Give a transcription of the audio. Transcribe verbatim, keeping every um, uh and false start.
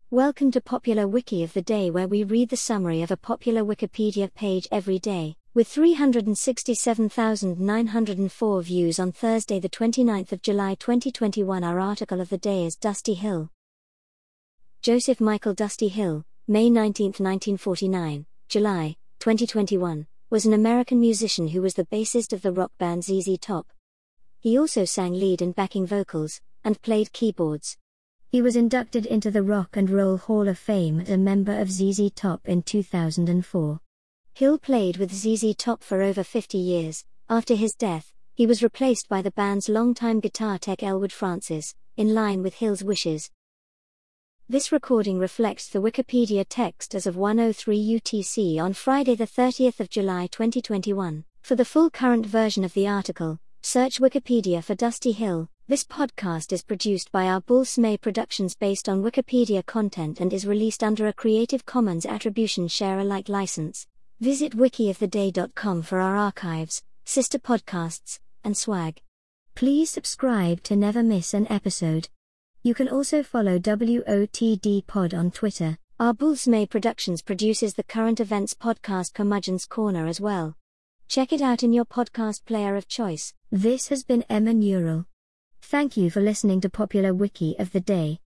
Welcome to Popular Wiki of the Day, where we read the summary of a popular Wikipedia page every day. With three hundred sixty-seven thousand nine hundred four views on Thursday the twenty-ninth of July twenty twenty-one, our article of the day is Dusty Hill. Joseph Michael Dusty Hill, May nineteenth nineteen forty-nine, July twenty twenty-one, was an American musician who was the bassist of the rock band Z Z Top. He also sang lead and backing vocals, and played keyboards. He was inducted into the Rock and Roll Hall of Fame as a member of Z Z Top in two thousand four. Hill played with Z Z Top for over fifty years. After his death, he was replaced by the band's longtime guitar tech Elwood Francis, in line with Hill's wishes. This recording reflects the Wikipedia text as of one oh three U T C on Friday the thirtieth of July twenty twenty-one. For the full current version of the article, search Wikipedia for Dusty Hill. This podcast is produced by our Bulls-May Productions based on Wikipedia content and is released under a Creative Commons Attribution Share Alike license. Visit wiki of the day dot com for our archives, sister podcasts, and swag. Please subscribe to never miss an episode. You can also follow W O T D Pod on Twitter. Our Bulls-May Productions produces the current events podcast Curmudgeon's Corner as well. Check it out in your podcast player of choice. This has been Emma Neural. Thank you for listening to Popular Wiki of the Day.